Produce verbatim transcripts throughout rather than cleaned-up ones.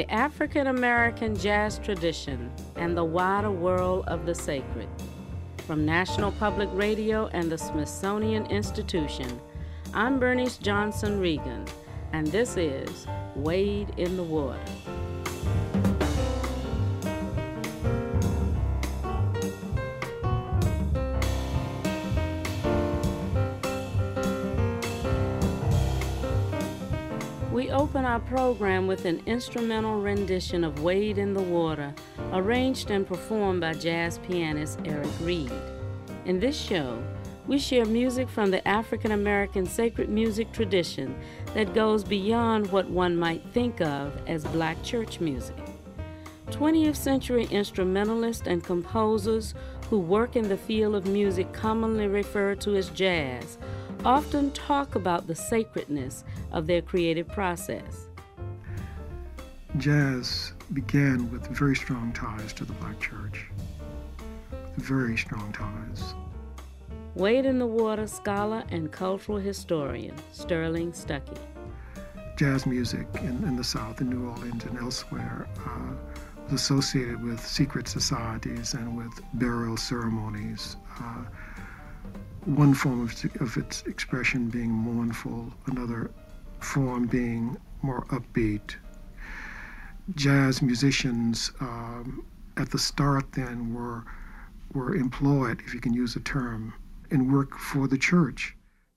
the African American jazz tradition, and the wider world of the sacred. From National Public Radio and the Smithsonian Institution, I'm Bernice Johnson Regan, and this is Wade in the Water. We open our program with an instrumental rendition of Wade in the Water, arranged and performed by jazz pianist Eric Reed. In this show, we share music from the African American sacred music tradition that goes beyond what one might think of as black church music. twentieth century instrumentalists and composers who work in the field of music commonly referred to as jazz often talk about the sacredness of their creative process. Jazz began with very strong ties to the black church, very strong ties. Wade in the Water scholar and cultural historian Sterling Stuckey. Jazz music in, in the South, in New Orleans and elsewhere, uh, was associated with secret societies and with burial ceremonies. Uh, one form of, of its expression being mournful, another form being more upbeat. Jazz musicians um, at the start then were, were employed, if you can use the term, in work for the church.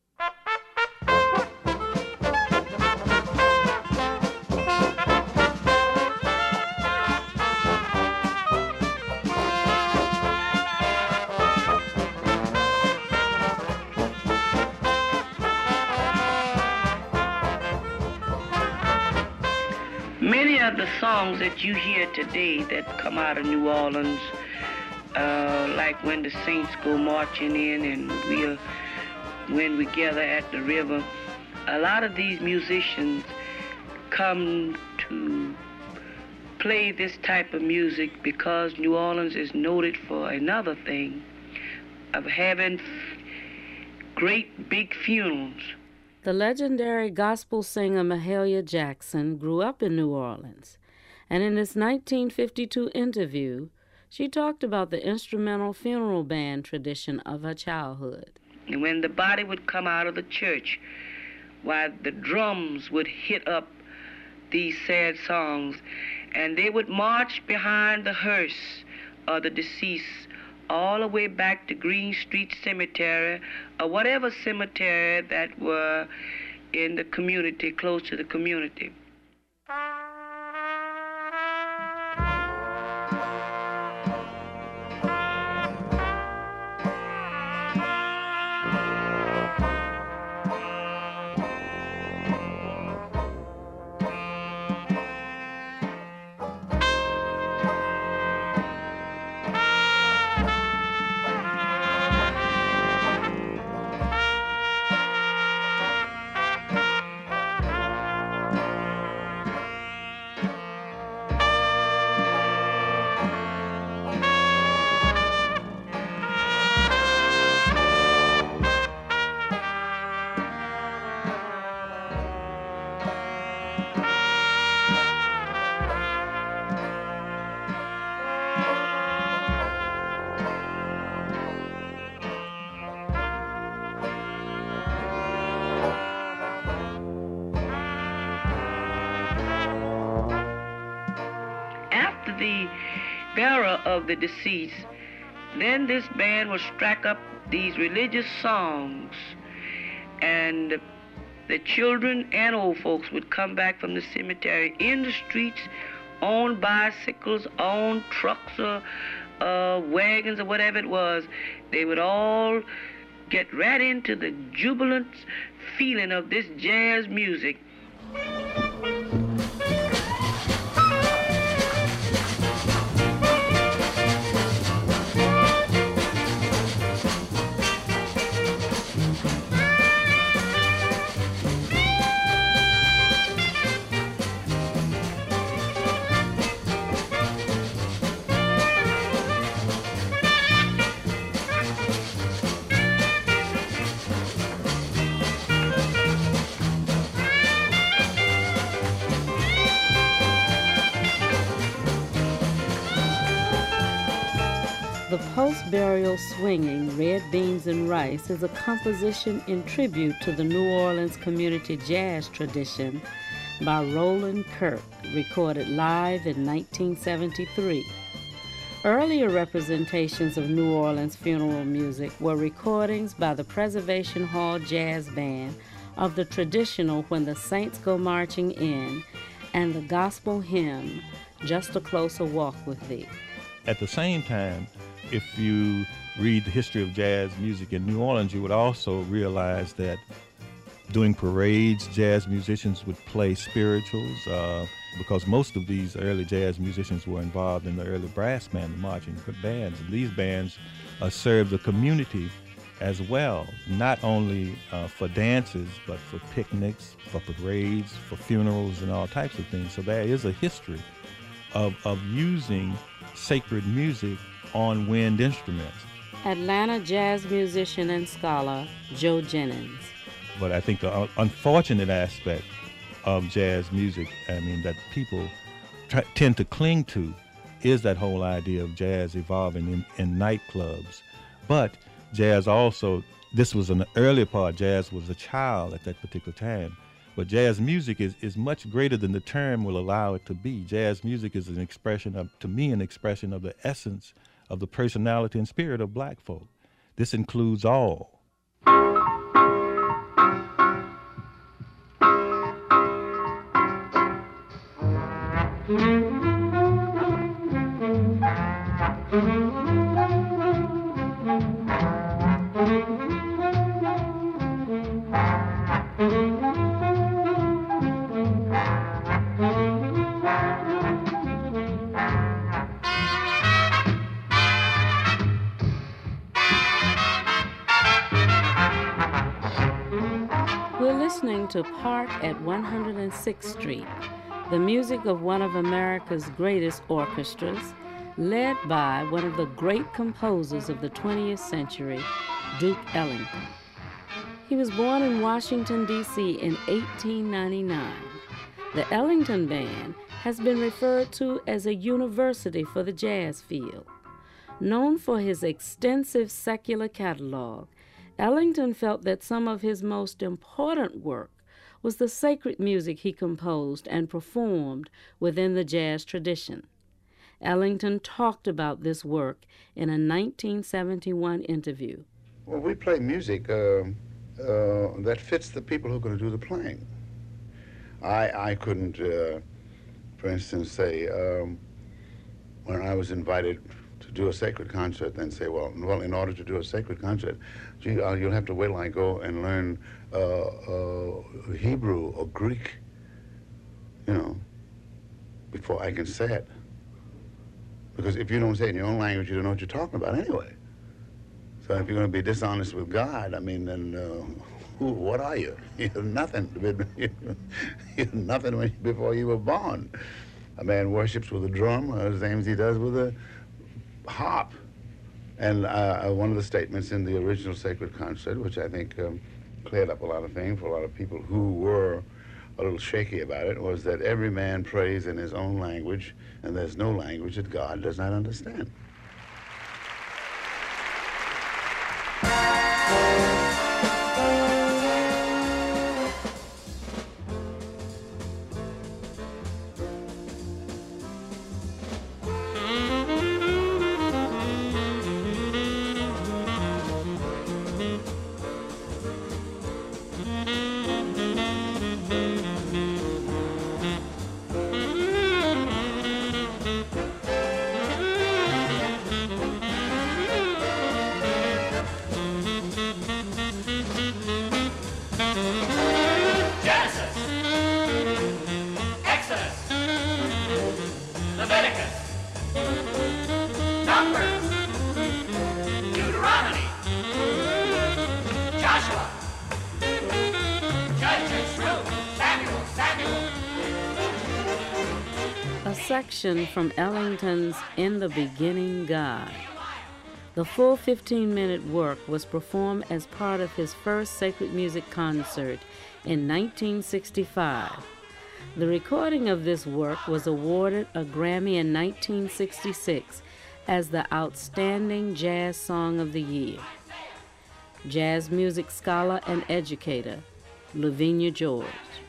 Many of the songs that you hear today that come out of New Orleans, uh, like when the saints go marching in and we are, when we gather at the river, a lot of these musicians come to play this type of music because New Orleans is noted for another thing, of having great big funerals. The legendary gospel singer Mahalia Jackson grew up in New Orleans, and in this nineteen fifty-two interview, she talked about the instrumental funeral band tradition of her childhood. And when the body would come out of the church, while the drums would hit up these sad songs, and they would march behind the hearse of the deceased all the way back to Green Street Cemetery, or whatever cemetery that were in the community, close to the community. The burial of the deceased, then this band would strike up these religious songs, and the children and old folks would come back from the cemetery in the streets on bicycles, on trucks or uh, wagons or whatever it was. They would all get right into the jubilant feeling of this jazz music. post-burial swinging Red Beans and Rice is a composition in tribute to the New Orleans community jazz tradition by Roland Kirk, recorded live in nineteen seventy-three. Earlier representations of New Orleans funeral music were recordings by the Preservation Hall Jazz Band of the traditional When the Saints Go Marching In and the gospel hymn, Just a Closer Walk with Thee. At the same time, if you read the history of jazz music in New Orleans, you would also realize that during parades, jazz musicians would play spirituals, uh, because most of these early jazz musicians were involved in the early brass band, the marching bands. And these bands uh, served the community as well, not only uh, for dances, but for picnics, for parades, for funerals, and all types of things. So there is a history of, of using sacred music on wind instruments. Atlanta jazz musician and scholar Joe Jennings. But I think the unfortunate aspect of jazz music, I mean, that people try, tend to cling to, is that whole idea of jazz evolving in, in nightclubs. But jazz also, this was an earlier part, jazz was a child at that particular time. But jazz music is, is much greater than the term will allow it to be. Jazz music is an expression of, to me, an expression of the essence of the personality and spirit of black folk. This includes all. To Park at one hundred sixth Street, the music of one of America's greatest orchestras, led by one of the great composers of the twentieth century, Duke Ellington. He was born in Washington, D C in eighteen ninety-nine. The Ellington Band has been referred to as a university for the jazz field. Known for his extensive secular catalog, Ellington felt that some of his most important work was the sacred music he composed and performed within the jazz tradition. Ellington talked about this work in a nineteen seventy-one interview. Well, we play music uh, uh, that fits the people who are going to do the playing. I, I couldn't, uh, for instance, say, um, when I was invited to do a sacred concert, then say, well, well, in order to do a sacred concert, gee, uh, you'll have to wait till I go and learn uh, uh, Hebrew or Greek, you know, before I can say it. Because if you don't say it in your own language, you don't know what you're talking about anyway. So if you're going to be dishonest with God, I mean, then uh, who, what are you? You're nothing. You're nothing before you were born. A man worships with a drum, uh, the same as he does with a harp. And uh, one of the statements in the original sacred concert, which I think um, cleared up a lot of things for a lot of people who were a little shaky about it, was that every man prays in his own language, and there's no language that God does not understand. Section from Ellington's In the Beginning, God. The full fifteen-minute work was performed as part of his first sacred music concert in nineteen sixty-five. The recording of this work was awarded a Grammy in nineteen sixty-six as the Outstanding Jazz Song of the Year. Jazz music scholar and educator, Lavinia George.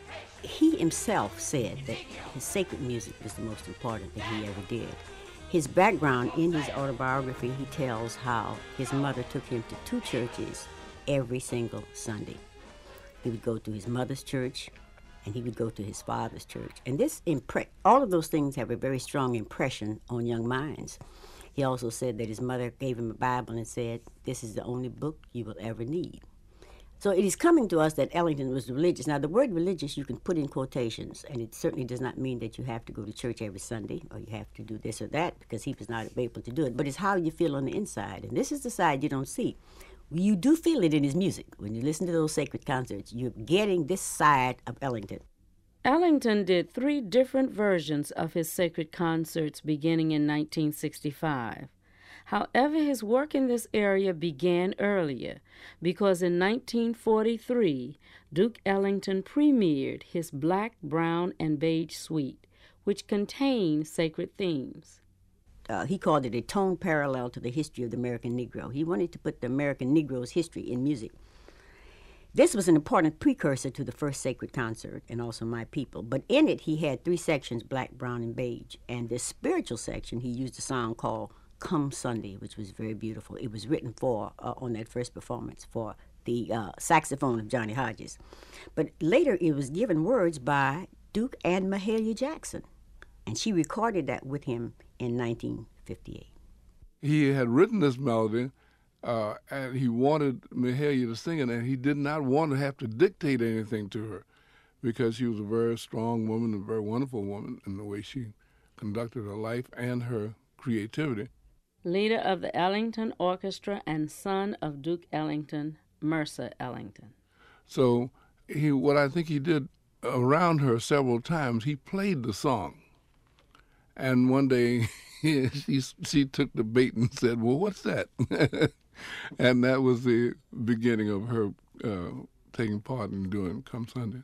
He himself said that his sacred music was the most important that he ever did. His background, in his autobiography, he tells how his mother took him to two churches every single Sunday. He would go to his mother's church, and he would go to his father's church. And this impre- all of those things have a very strong impression on young minds. He also said that his mother gave him a Bible and said, "This is the only book you will ever need." So it is coming to us that Ellington was religious. Now, the word religious you can put in quotations, and it certainly does not mean that you have to go to church every Sunday or you have to do this or that, because he was not able to do it. But it's how you feel on the inside, and this is the side you don't see. You do feel it in his music. When you listen to those sacred concerts, you're getting this side of Ellington. Ellington did three different versions of his sacred concerts beginning in nineteen sixty-five. However, his work in this area began earlier, because in nineteen forty-three, Duke Ellington premiered his Black, Brown, and Beige Suite, which contained sacred themes. Uh, he called it a tone parallel to the history of the American Negro. He wanted to put the American Negro's history in music. This was an important precursor to the first sacred concert and also My People. But in it, he had three sections, Black, Brown, and Beige. And the spiritual section, he used a song called Come Sunday, which was very beautiful. It was written for, uh, on that first performance, for the uh, saxophone of Johnny Hodges. But later, it was given words by Duke and Mahalia Jackson. And she recorded that with him in nineteen fifty-eight. He had written this melody, uh, and he wanted Mahalia to sing it, and he did not want to have to dictate anything to her, because she was a very strong woman, a very wonderful woman in the way she conducted her life and her creativity. Leader of the Ellington Orchestra and son of Duke Ellington, Mercer Ellington. So he, what I think he did around her several times, he played the song. And one day she, she took the bait and said, "Well, what's that?" And that was the beginning of her uh, taking part in doing Come Sunday.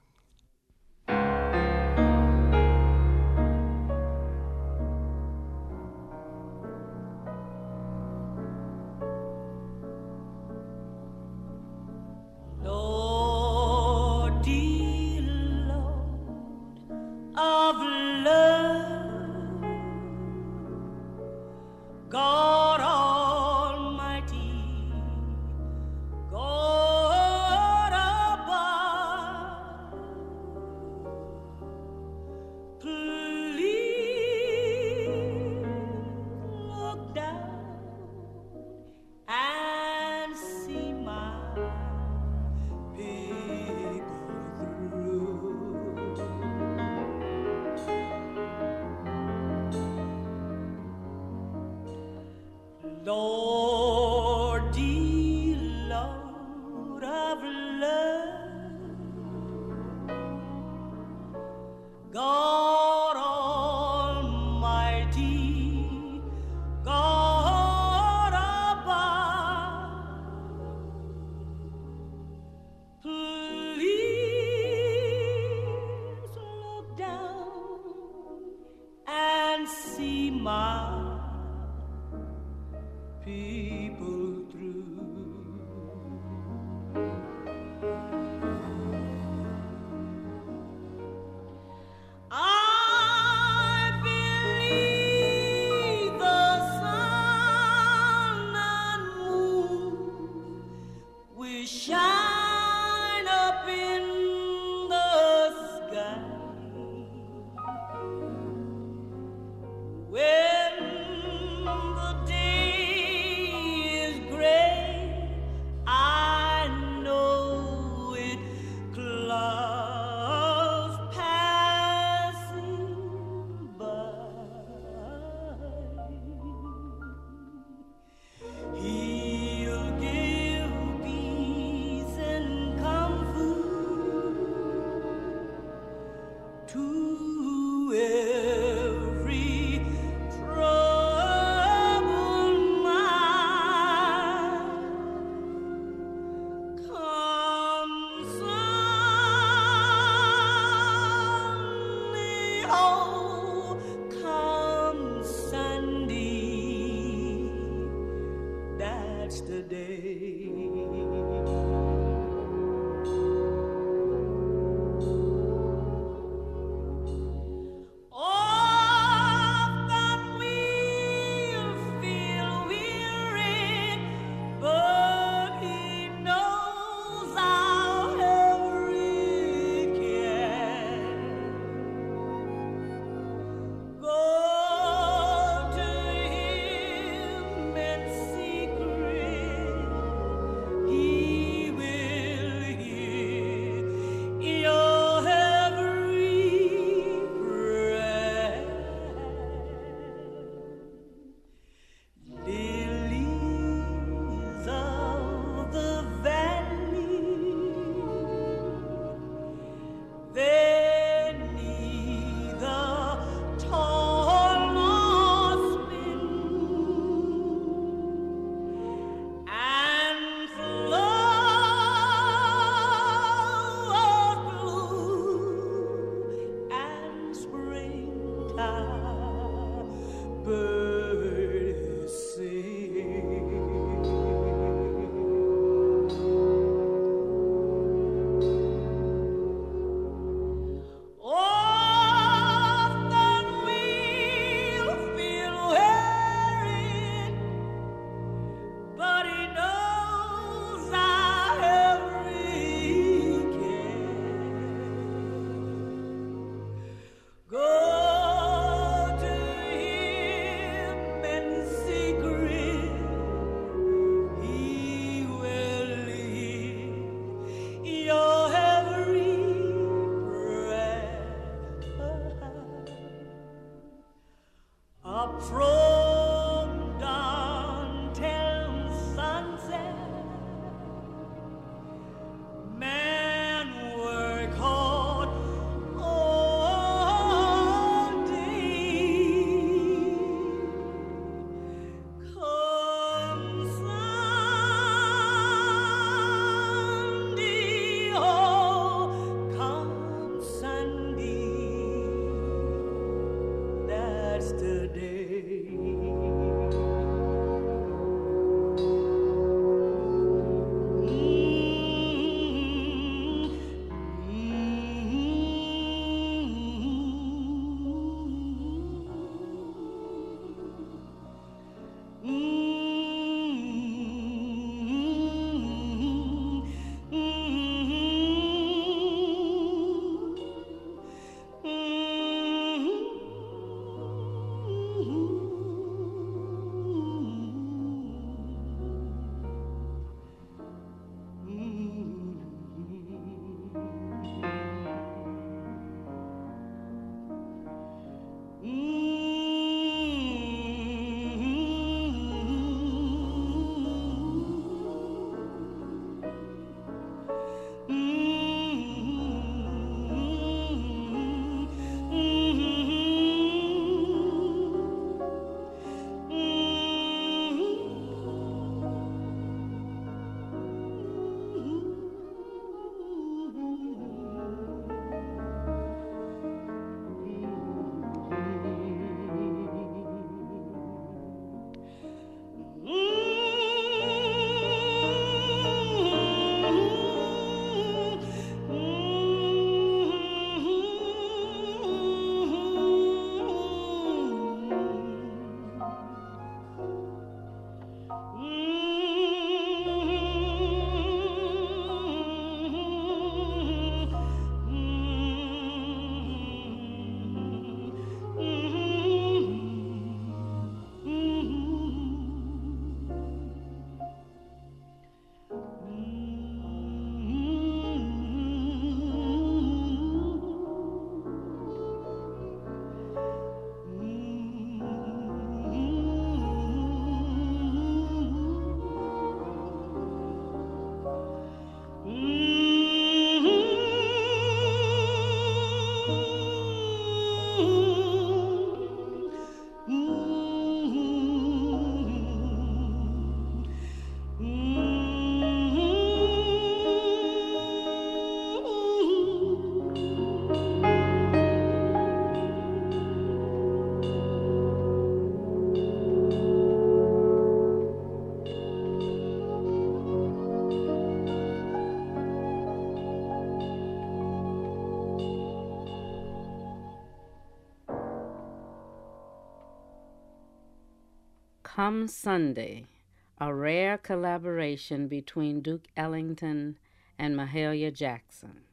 Come Sunday, a rare collaboration between Duke Ellington and Mahalia Jackson.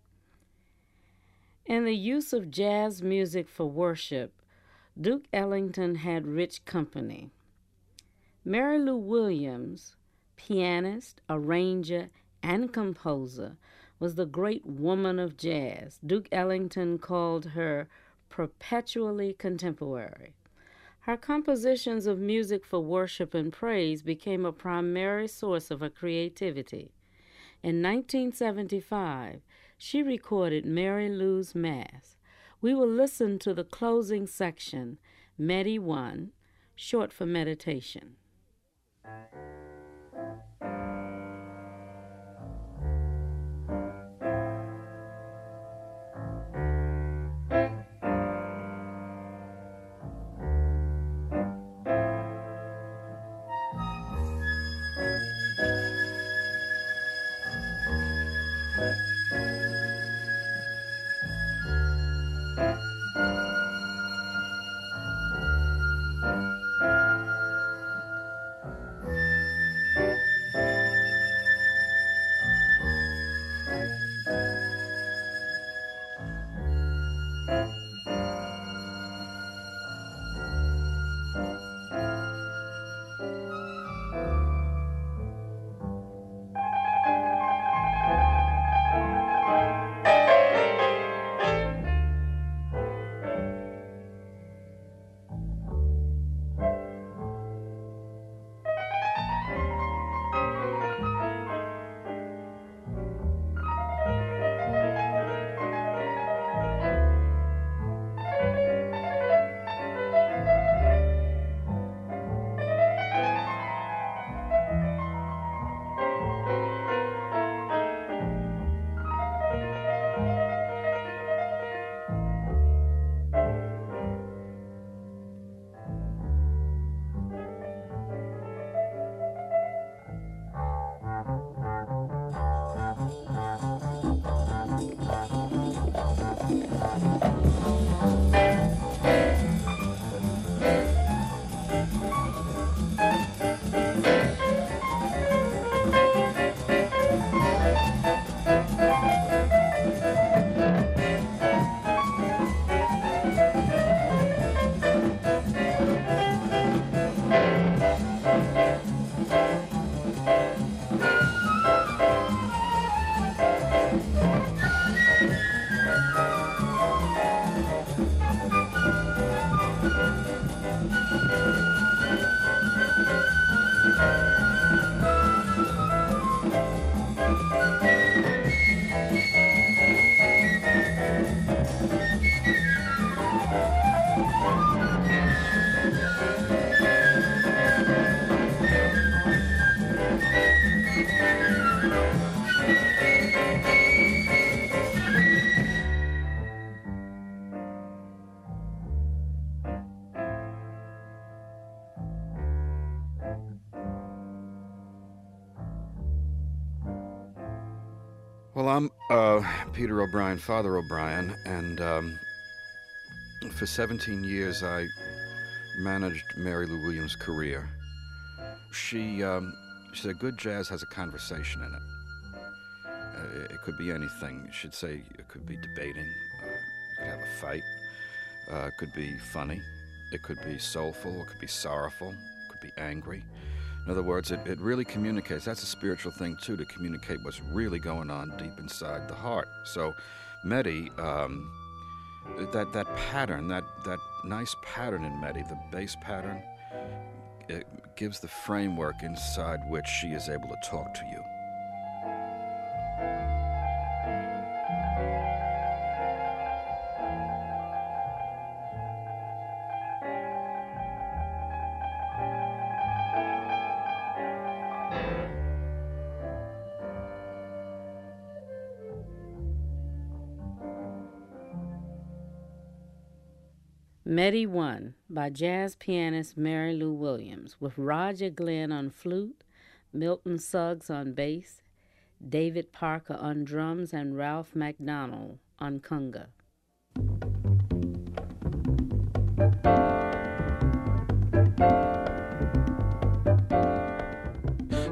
In the use of jazz music for worship, Duke Ellington had rich company. Mary Lou Williams, pianist, arranger, and composer, was the great woman of jazz. Duke Ellington called her perpetually contemporary. Her compositions of music for worship and praise became a primary source of her creativity. In nineteen seventy-five, she recorded Mary Lou's Mass. We will listen to the closing section, Medi one, short for meditation. Well, I'm uh, Peter O'Brien, Father O'Brien, and um, for seventeen years I managed Mary Lou Williams' career. She, um, she said, good jazz has a conversation in it. Uh, it could be anything. You should say it could be debating, uh, you could have a fight, uh, it could be funny, it could be soulful, it could be sorrowful, it could be angry. In other words, it, it really communicates. That's a spiritual thing, too, to communicate what's really going on deep inside the heart. So, Medi, um, that, that pattern, that, that nice pattern in Medi, the bass pattern, it gives the framework inside which she is able to talk to you. Medi one by jazz pianist Mary Lou Williams, with Roger Glenn on flute, Milton Suggs on bass, David Parker on drums, and Ralph McDonald on conga.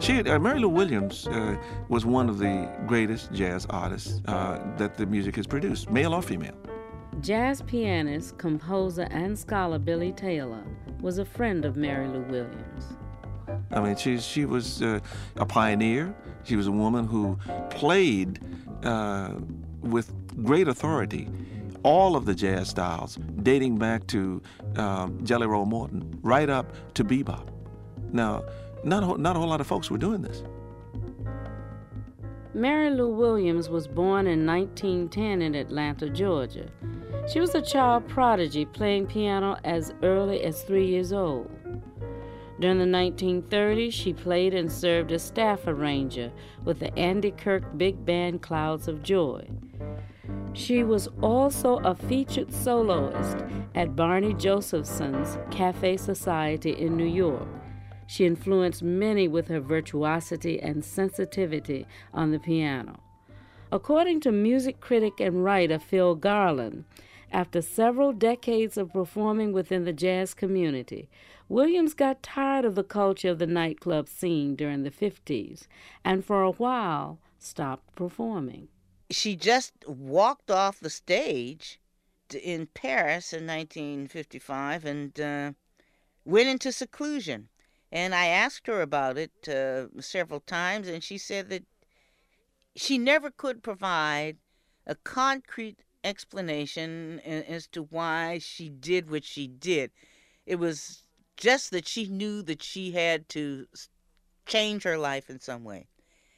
She, uh, Mary Lou Williams uh, was one of the greatest jazz artists uh, that the music has produced, male or female. Jazz pianist, composer, and scholar Billy Taylor was a friend of Mary Lou Williams. I mean, she, she was uh, a pioneer. She was a woman who played uh, with great authority all of the jazz styles, dating back to um, Jelly Roll Morton, right up to bebop. Now, not a, not a whole lot of folks were doing this. Mary Lou Williams was born in nineteen ten in Atlanta, Georgia. She was a child prodigy, playing piano as early as three years old. During the nineteen thirties, she played and served as staff arranger with the Andy Kirk Big Band Clouds of Joy. She was also a featured soloist at Barney Josephson's Cafe Society in New York. She influenced many with her virtuosity and sensitivity on the piano. According to music critic and writer Phil Garland, after several decades of performing within the jazz community, Williams got tired of the culture of the nightclub scene during the fifties and for a while stopped performing. She just walked off the stage in Paris in nineteen fifty-five and uh, went into seclusion. And I asked her about it uh, several times, and she said that she never could provide a concrete explanation as to why she did what she did. It was just that she knew that she had to change her life in some way.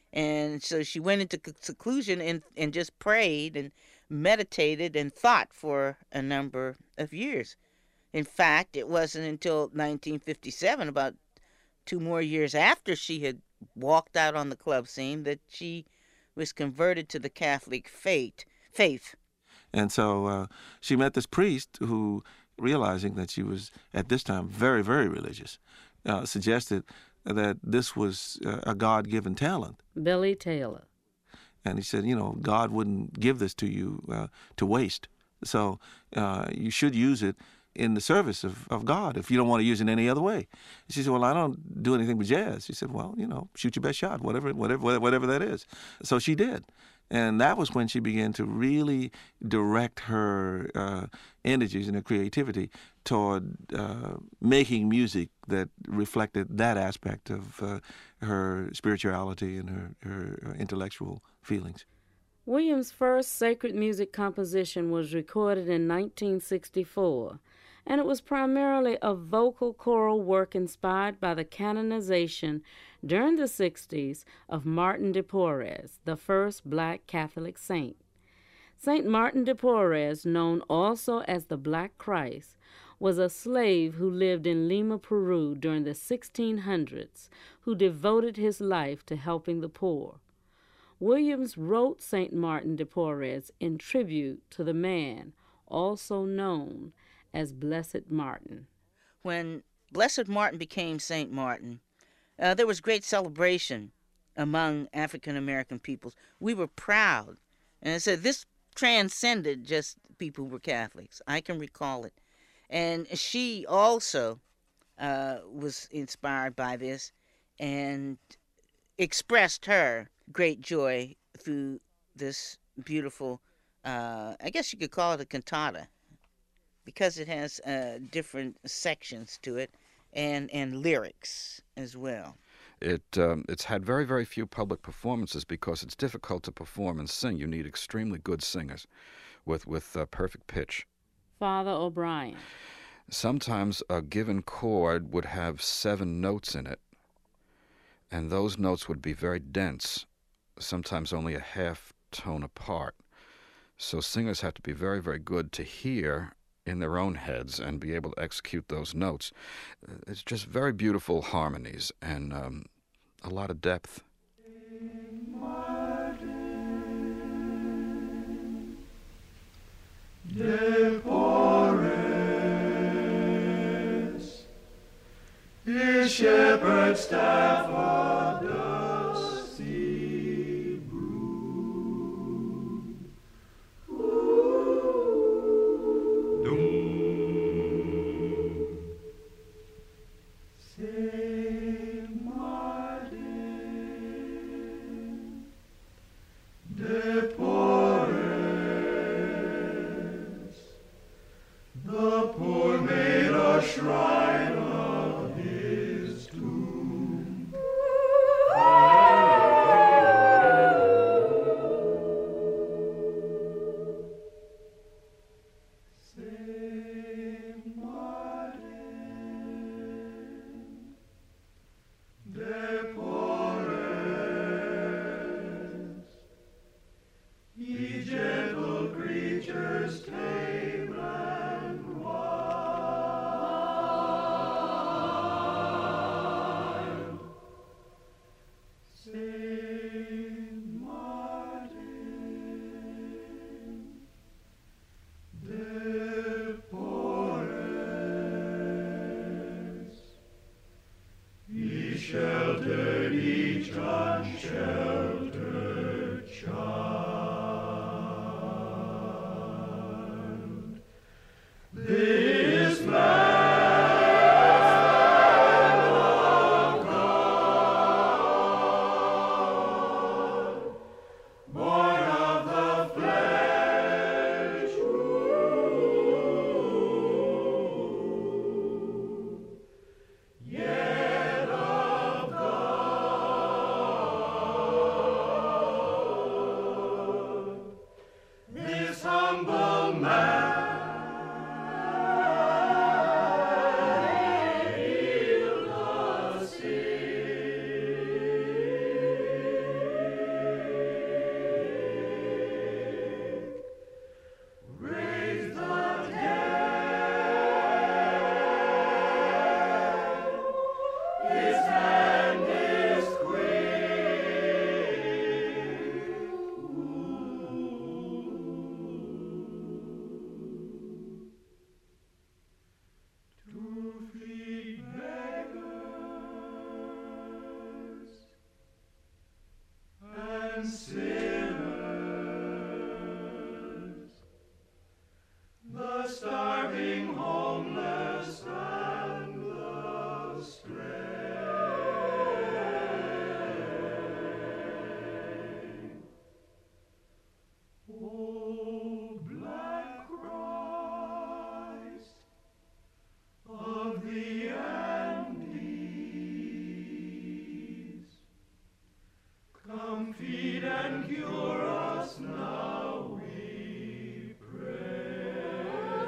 And so she went into seclusion and, and just prayed and meditated and thought for a number of years. In fact, it wasn't until nineteen fifty-seven, about two more years after she had walked out on the club scene, that she was converted to the Catholic faith. faith. And so uh, she met this priest who, realizing that she was at this time very, very religious, uh, suggested that this was uh, a God-given talent. Billy Taylor. And he said, you know, God wouldn't give this to you uh, to waste. So uh, you should use it in the service of, of God if you don't want to use it any other way. She said, well, I don't do anything but jazz. She said, well, you know, shoot your best shot, whatever, whatever, whatever that is. So she did. And that was when she began to really direct her uh, energies and her creativity toward uh, making music that reflected that aspect of uh, her spirituality and her, her intellectual feelings. Williams' first sacred music composition was recorded in nineteen sixty-four, and it was primarily a vocal choral work inspired by the canonization during the sixties of Martin de Porres, the first black Catholic saint. Saint Martin de Porres, known also as the Black Christ, was a slave who lived in Lima, Peru during the sixteen hundreds, who devoted his life to helping the poor. Williams wrote Saint Martin de Porres in tribute to the man, also known as Blessed Martin. When Blessed Martin became Saint Martin, uh, there was great celebration among African American peoples. We were proud. And I said this transcended just people who were Catholics. I can recall it. And she also uh, was inspired by this and expressed her great joy through this beautiful, uh, I guess you could call it a cantata, because it has uh, different sections to it and, and lyrics as well. It um, it's had very, very few public performances because it's difficult to perform and sing. You need extremely good singers with, with uh, perfect pitch. Father O'Brien. Sometimes a given chord would have seven notes in it, and those notes would be very dense, sometimes only a half tone apart. So singers have to be very, very good to hear in their own heads and be able to execute those notes. It's just very beautiful harmonies and um, a lot of depth. De Porres, his shepherd's staff a dusty brood. Saint Martin, cure us now, we pray.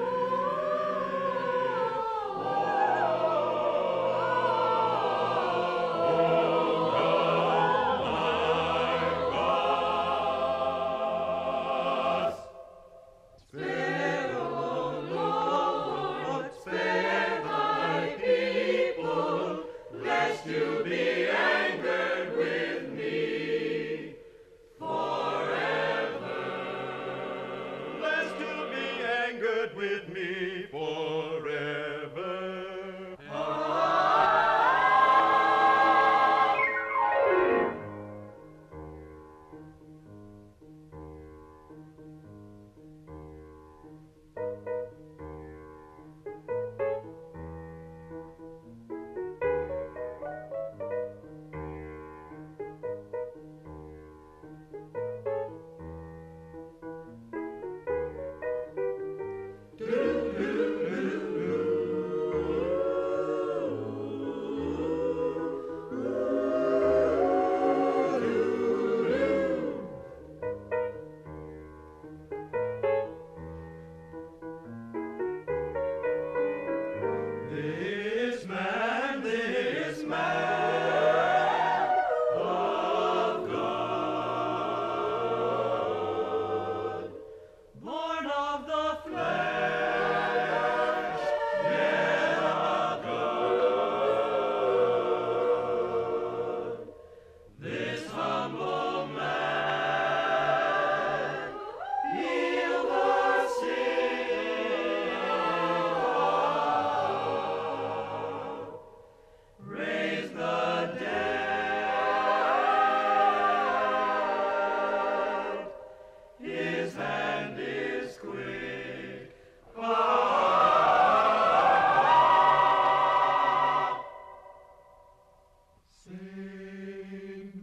Spare, O Lord, spare thy people, lest you be angered with me forever. Lest you be angered with me forever. This man, this man of God, born of the flesh, yet of God. This humble man, healed the sick, raise the dead. His hand is quick. Ah! Saint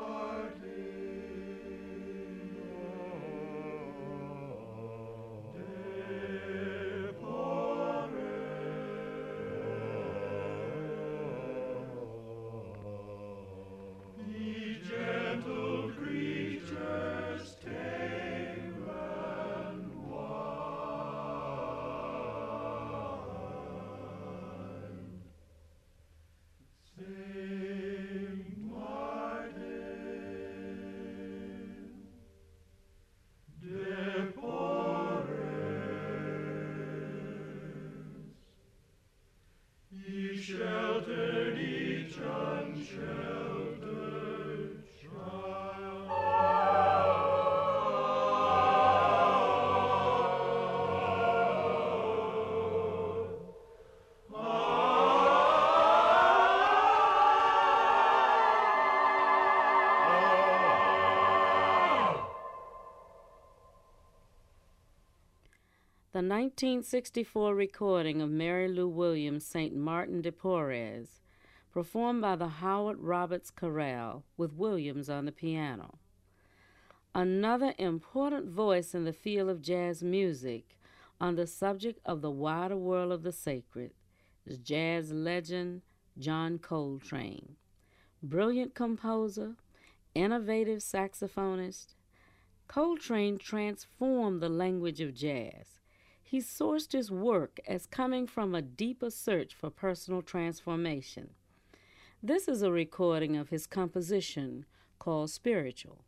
Ye gentle creatures, tame and wild. Saint Martin, Deporres, ye sheltered each unsheltered child. The nineteen sixty-four recording of Mary Lou Williams' Saint Martin de Porres, performed by the Howard Roberts Chorale with Williams on the piano. Another important voice in the field of jazz music on the subject of the wider world of the sacred is jazz legend John Coltrane. Brilliant composer, innovative saxophonist, Coltrane transformed the language of jazz. He sourced his work as coming from a deeper search for personal transformation. This is a recording of his composition called Spiritual.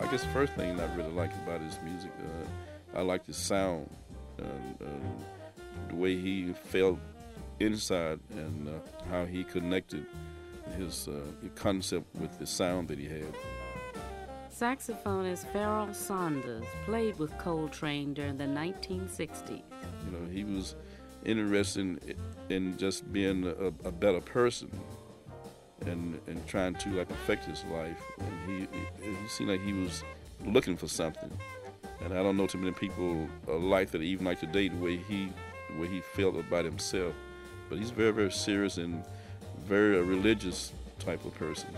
I guess the first thing I really like about his music, uh, I like the sound, uh, uh, the way he felt inside, and uh, how he connected his uh, concept with the sound that he had. Saxophonist Pharoah Sanders played with Coltrane during the nineteen sixties. You know, he was interested in, in just being a, a better person, and and trying to like affect his life. And he, he he seemed like he was looking for something. And I don't know too many people uh, like that, even like today, the way he the way he felt about himself. But he's very, very serious and very uh, religious type of person.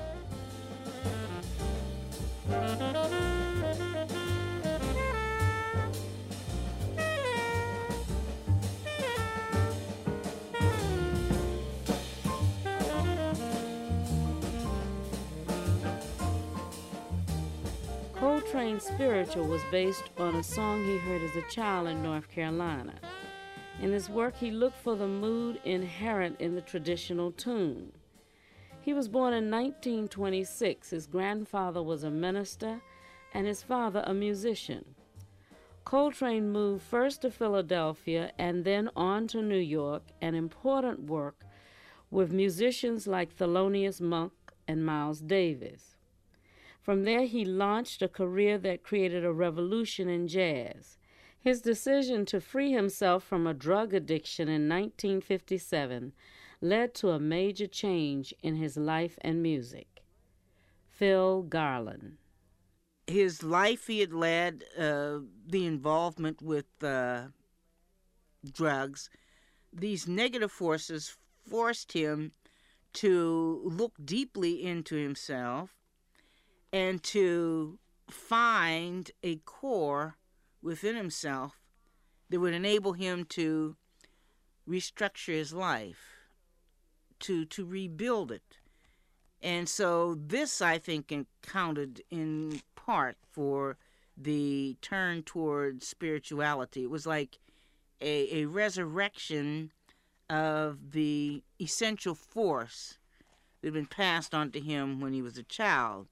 Coltrane's Spiritual was based on a song he heard as a child in North Carolina. In his work, he looked for the mood inherent in the traditional tune. He was born in nineteen twenty-six. His grandfather was a minister and his father a musician. Coltrane moved first to Philadelphia and then on to New York, an important work with musicians like Thelonious Monk and Miles Davis. From there, he launched a career that created a revolution in jazz. His decision to free himself from a drug addiction in nineteen fifty-seven led to a major change in his life and music. Phil Garland. His life he had led, uh, the involvement with uh, drugs, these negative forces forced him to look deeply into himself and to find a core within himself that would enable him to restructure his life, to to rebuild it. And so this, I think, counted in part for the turn toward spirituality. It was like a, a resurrection of the essential force that had been passed on to him when he was a child.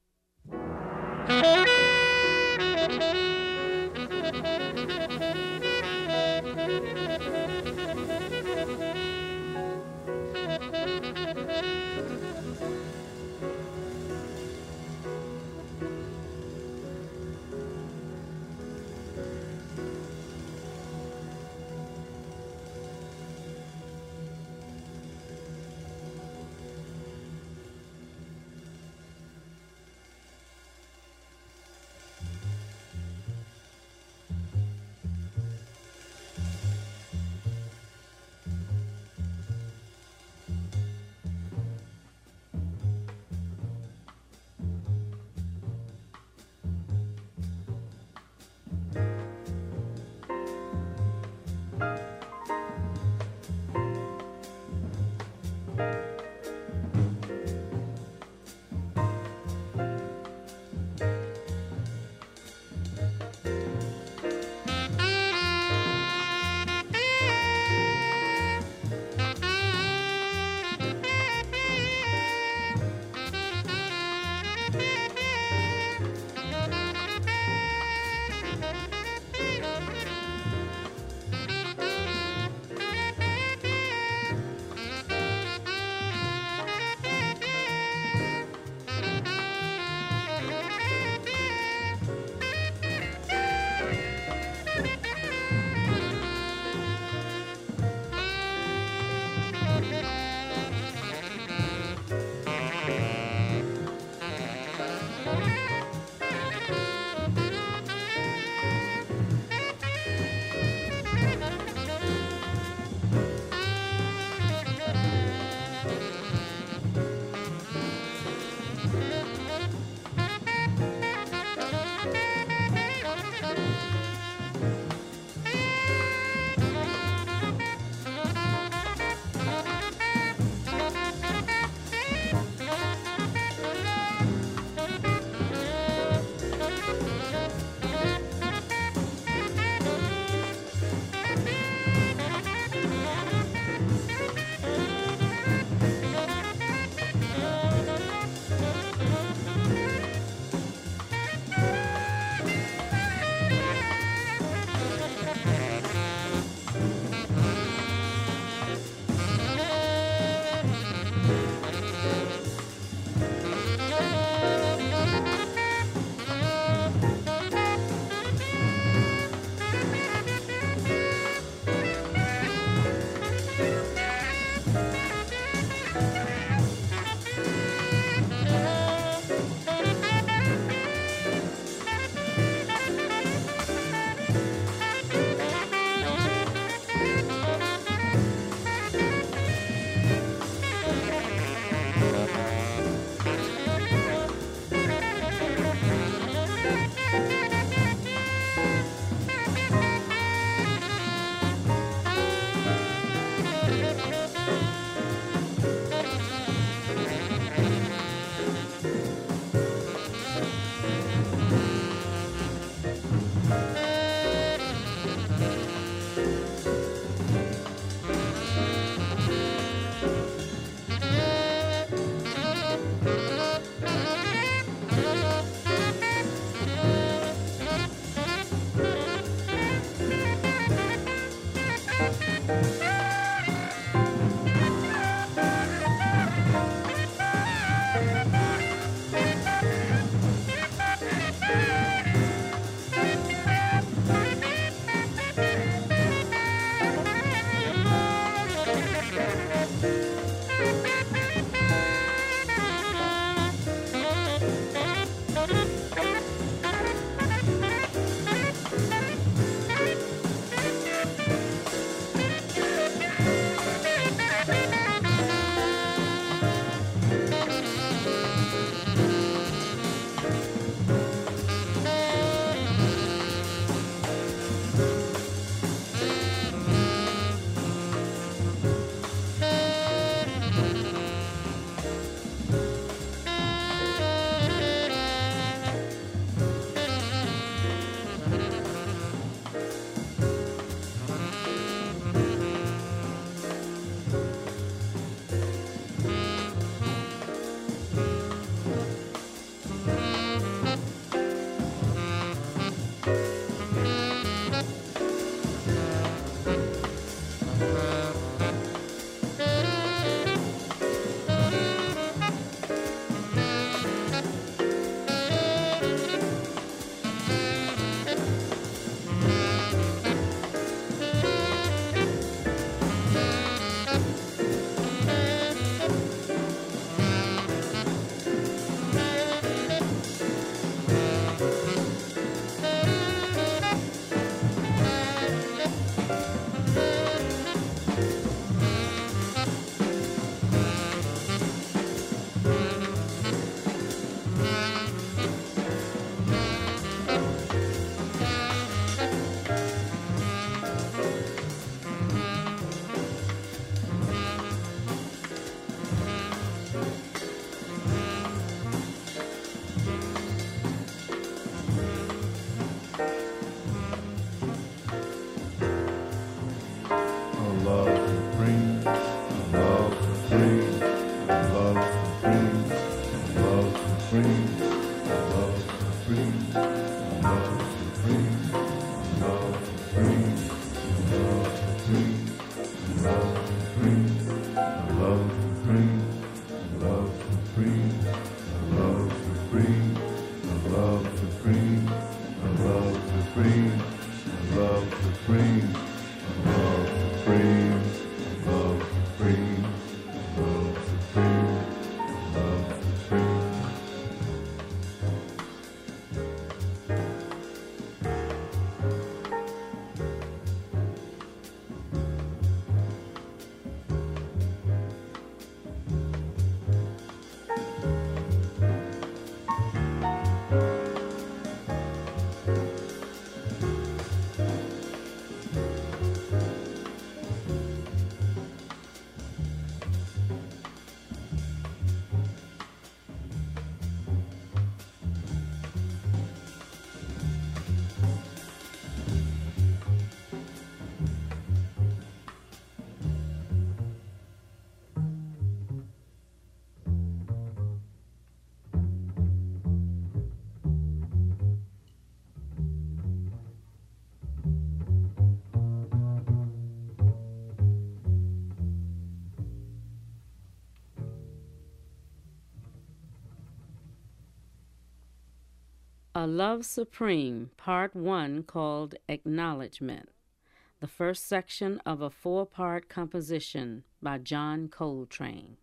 A Love Supreme, Part one, called Acknowledgement, the first section of a four-part composition by John Coltrane.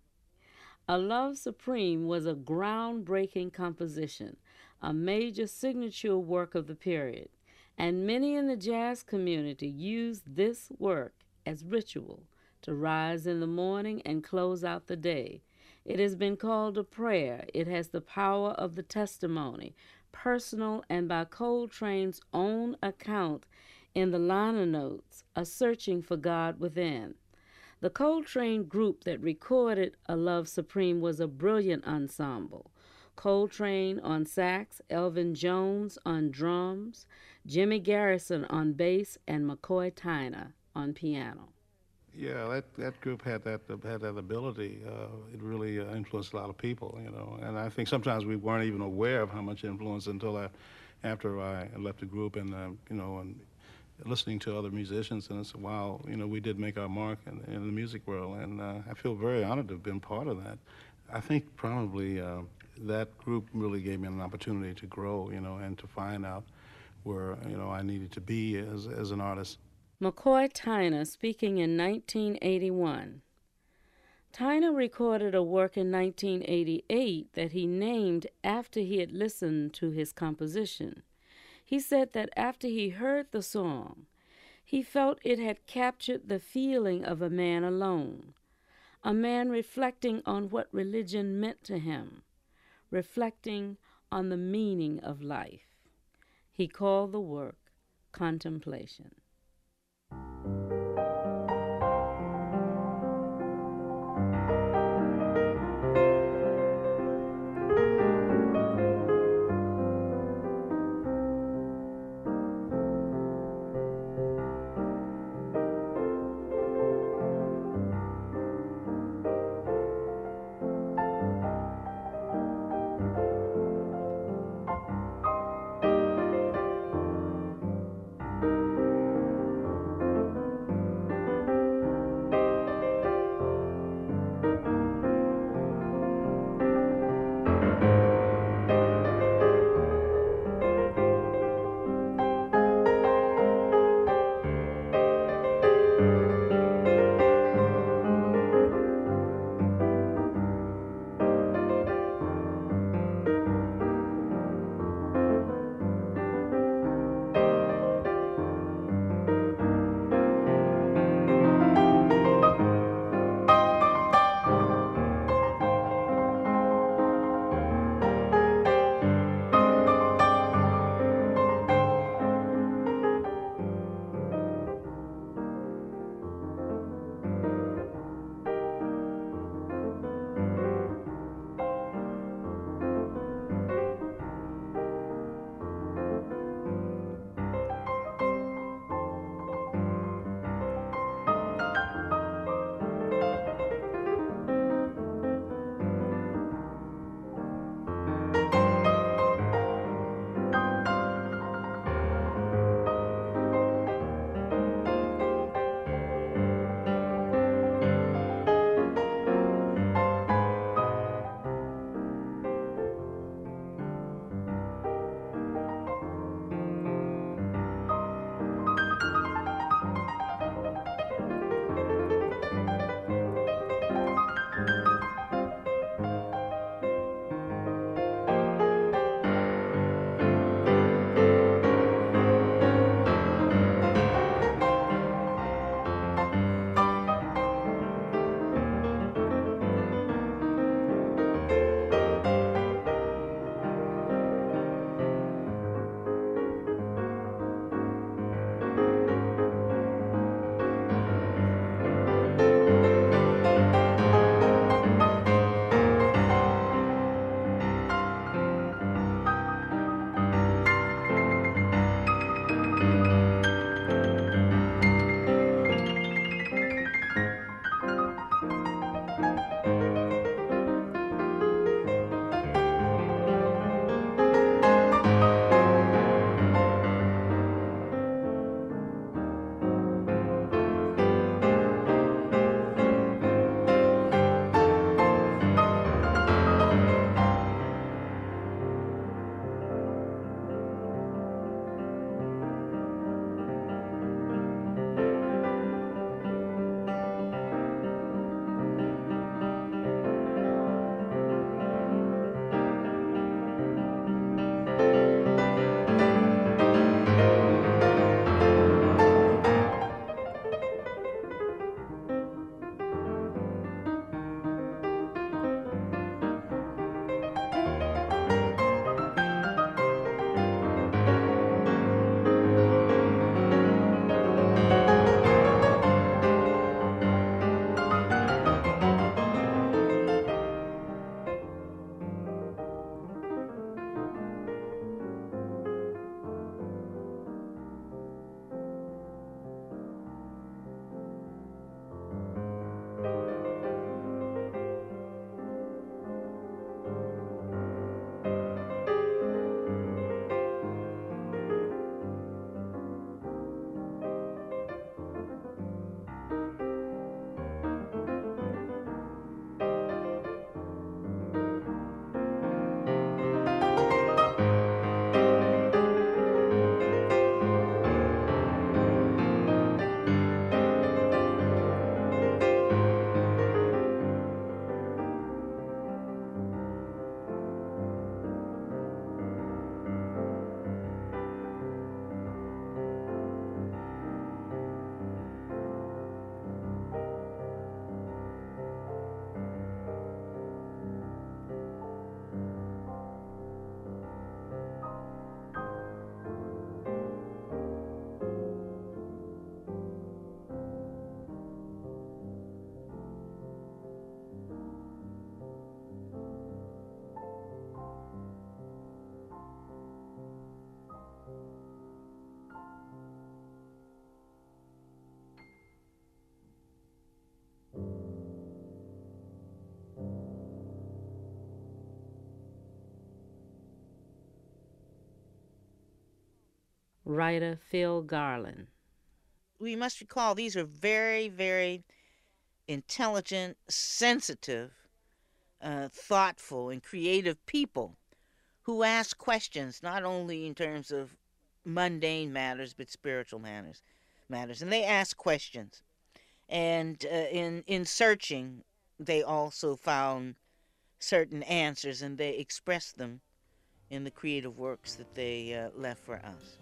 A Love Supreme was a groundbreaking composition, a major signature work of the period, and many in the jazz community used this work as ritual to rise in the morning and close out the day. It has been called a prayer. It has the power of the testimony, personal and by Coltrane's own account in the liner notes, a searching for God within. The Coltrane group that recorded A Love Supreme was a brilliant ensemble. Coltrane on sax, Elvin Jones on drums, Jimmy Garrison on bass, and McCoy Tyner on piano. Yeah, that, that group had that had that ability. Uh, it really uh, influenced a lot of people, you know. And I think sometimes we weren't even aware of how much influence until I, after I left the group and uh, you know, and listening to other musicians, and it's wow, you know, we did make our mark in, in the music world, and uh, I feel very honored to have been part of that. I think probably uh, that group really gave me an opportunity to grow, you know, and to find out where, you know, I needed to be as as an artist. McCoy Tyner speaking in nineteen eighty-one. Tyner recorded a work in nineteen eighty-eight that he named after he had listened to his composition. He said that after he heard the song, he felt it had captured the feeling of a man alone, a man reflecting on what religion meant to him, reflecting on the meaning of life. He called the work Contemplation. Writer Phil Garland. We must recall these are very, very intelligent, sensitive, uh, thoughtful, and creative people who ask questions, not only in terms of mundane matters, but spiritual matters. matters. And they ask questions. And uh, in, in searching, they also found certain answers, and they expressed them in the creative works that they uh, left for us.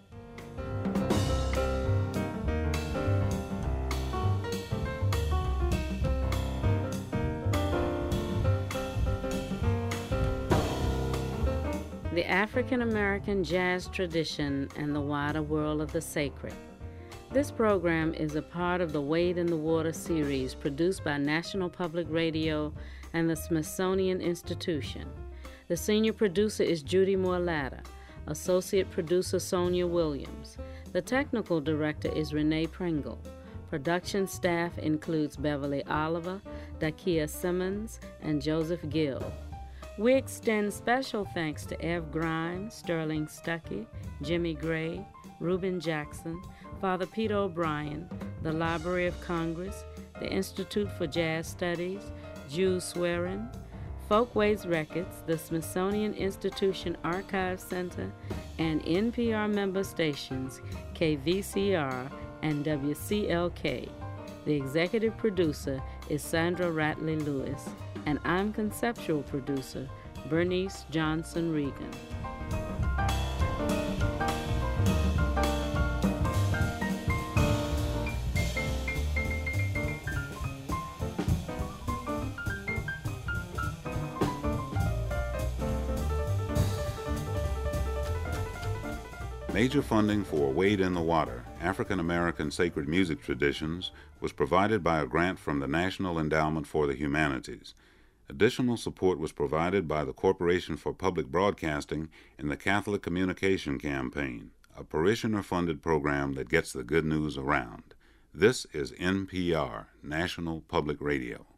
The African American jazz tradition and the wider world of the sacred. This program is a part of the Wade in the Water series produced by National Public Radio and the Smithsonian Institution. The senior producer is Judy Moore-Latta, associate producer Sonia Williams. The technical director is Renee Pringle. Production staff includes Beverly Oliver, Dakia Simmons, and Joseph Gill. We extend special thanks to Ev Grimes, Sterling Stuckey, Jimmy Gray, Reuben Jackson, Father Peter O'Brien, the Library of Congress, the Institute for Jazz Studies, Jules Swearin, Folkways Records, the Smithsonian Institution Archive Center, and N P R member stations K V C R and W C L K. The executive producer is Sandra Ratley Lewis, and I'm conceptual producer Bernice Johnson Regan. Major funding for Wade in the Water, African American Sacred Music Traditions, was provided by a grant from the National Endowment for the Humanities. Additional support was provided by the Corporation for Public Broadcasting and the Catholic Communication Campaign, a parishioner-funded program that gets the good news around. This is N P R, National Public Radio.